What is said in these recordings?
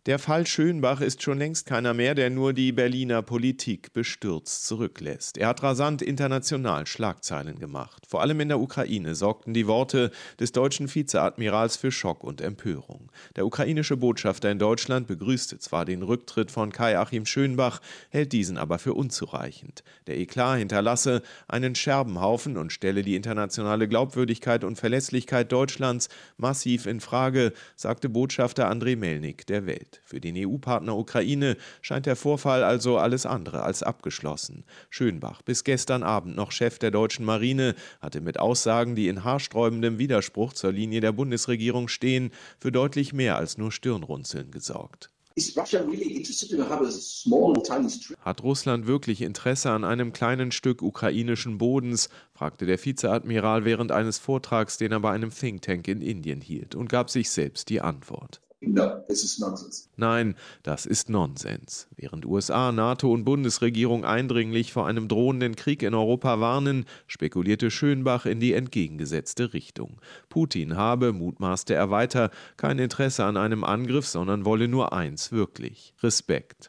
Der Fall Schönbach ist schon längst keiner mehr, der nur die Berliner Politik bestürzt zurücklässt. Er hat rasant international Schlagzeilen gemacht. Vor allem in der Ukraine sorgten die Worte des deutschen Vizeadmirals für Schock und Empörung. Der ukrainische Botschafter in Deutschland begrüßte zwar den Rücktritt von Kai-Achim Schönbach, hält diesen aber für unzureichend. Der Eklat hinterlasse einen Scherbenhaufen und stelle die internationale Glaubwürdigkeit und Verlässlichkeit Deutschlands massiv in Frage, sagte Botschafter Andrei Melnik der Welt. Für den EU-Partner Ukraine scheint der Vorfall also alles andere als abgeschlossen. Schönbach, bis gestern Abend noch Chef der deutschen Marine, hatte mit Aussagen, die in haarsträubendem Widerspruch zur Linie der Bundesregierung stehen, für deutlich mehr als nur Stirnrunzeln gesorgt. Hat Russland wirklich Interesse an einem kleinen Stück ukrainischen Bodens, fragte der Vizeadmiral während eines Vortrags, den er bei einem Think Tank in Indien hielt, und gab sich selbst die Antwort. Nein, das ist Nonsens. Während USA, NATO und Bundesregierung eindringlich vor einem drohenden Krieg in Europa warnen, spekulierte Schönbach in die entgegengesetzte Richtung. Putin habe, mutmaßte er weiter, kein Interesse an einem Angriff, sondern wolle nur eins wirklich: Respekt.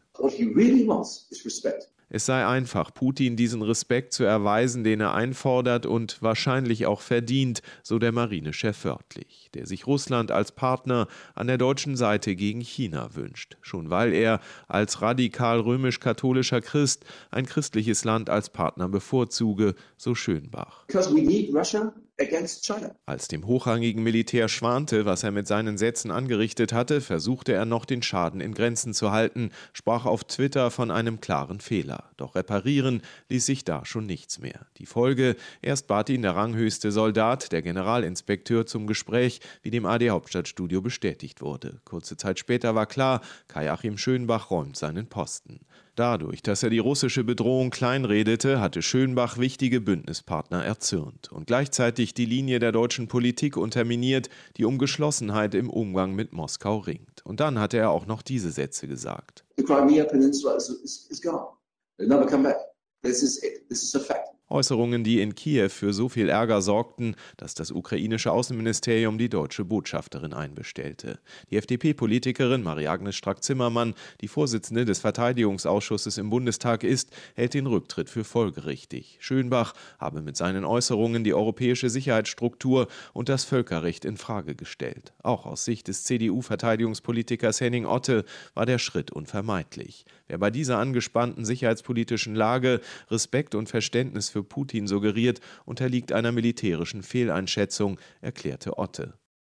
Es sei einfach, Putin diesen Respekt zu erweisen, den er einfordert und wahrscheinlich auch verdient, so der Marinechef wörtlich, der sich Russland als Partner an der deutschen Seite gegen China wünscht, schon weil er als radikal römisch-katholischer Christ ein christliches Land als Partner bevorzuge, so Schönbach. Als dem hochrangigen Militär schwante, was er mit seinen Sätzen angerichtet hatte, versuchte er noch, den Schaden in Grenzen zu halten, sprach auf Twitter von einem klaren Fehler. Doch reparieren ließ sich da schon nichts mehr. Die Folge: Erst bat ihn der ranghöchste Soldat, der Generalinspekteur, zum Gespräch, wie dem ARD-Hauptstadtstudio bestätigt wurde. Kurze Zeit später war klar, Kai-Achim Schönbach räumt seinen Posten. Dadurch, dass er die russische Bedrohung kleinredete, hatte Schönbach wichtige Bündnispartner erzürnt und gleichzeitig die Linie der deutschen Politik unterminiert, die um Geschlossenheit im Umgang mit Moskau ringt. Und dann hatte er auch noch diese Sätze gesagt. The Crimea Peninsula is gone. It'll never come back. This is it. This is a fact. Äußerungen, die in Kiew für so viel Ärger sorgten, dass das ukrainische Außenministerium die deutsche Botschafterin einbestellte. Die FDP-Politikerin Marie-Agnes Strack-Zimmermann, die Vorsitzende des Verteidigungsausschusses im Bundestag ist, hält den Rücktritt für folgerichtig. Schönbach habe mit seinen Äußerungen die europäische Sicherheitsstruktur und das Völkerrecht in Frage gestellt. Auch aus Sicht des CDU-Verteidigungspolitikers Henning Otte war der Schritt unvermeidlich. Wer bei dieser angespannten sicherheitspolitischen Lage Respekt und Verständnis für Putin suggeriert, unterliegt einer militärischen Fehleinschätzung, erklärte Otte.